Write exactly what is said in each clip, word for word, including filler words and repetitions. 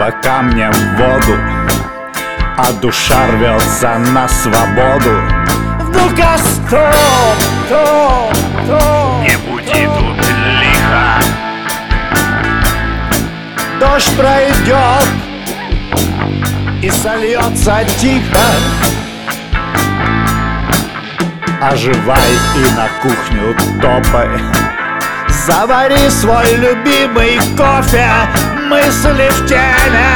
Небо камнем в воду, а душа рвется на свободу. Ну-ка, стоп, стоп, стоп. Не буди тут лихо. Дождь пройдет и сольется тихо. Оживай и на кухню топай. Завари свой любимый кофе. Мысли в теме,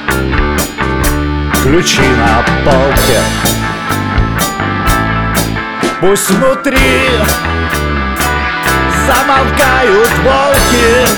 ключи на полке. Пусть внутри замолкают волки.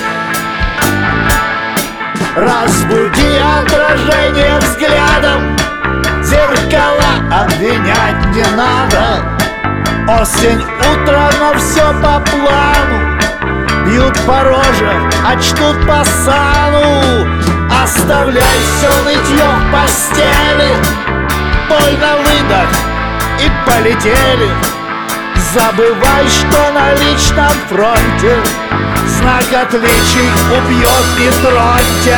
Разбуди отражение взглядом. Зеркала обвинять не надо. Осень, утро, но все по плану. Бьют по роже, а чтут по сану. Оставляй все нытье в постели. Боль на выдох и полетели. Забывай, что на личном фронте знак отличий убьет не троньте.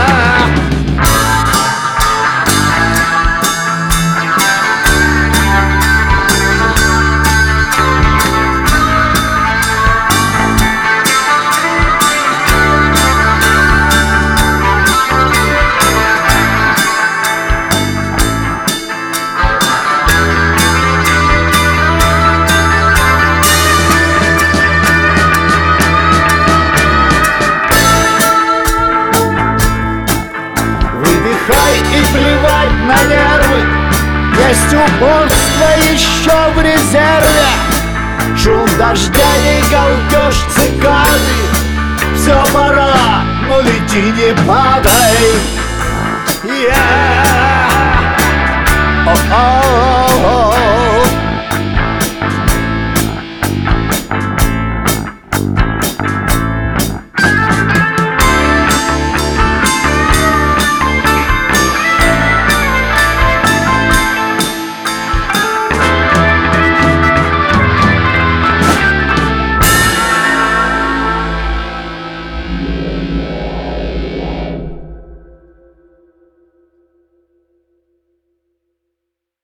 И плевать на нервы. Есть упорство еще в резерве. Шум дождя, не галдеж цикады. Все пора, но лети, не падай. Yeah.